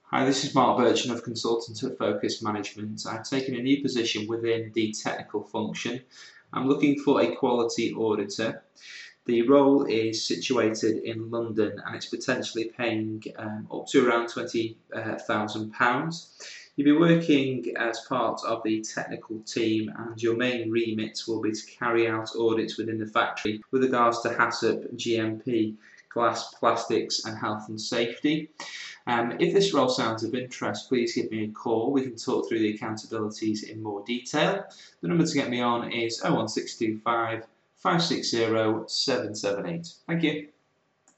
Hi, this is Mark Birchin of Consultant at Focus Management. I've taken a new position within the technical function. I'm looking for a quality auditor. The role is situated in London and it's potentially paying up to around £20,000. You'll be working as part of the technical team and your main remit will be to carry out audits within the factory with regards to HACCP, GMP, glass, plastics and health and safety. If this role sounds of interest, please give me a call. We can talk through the accountabilities in more detail. The number to get me on is 01625 560 778. Thank you.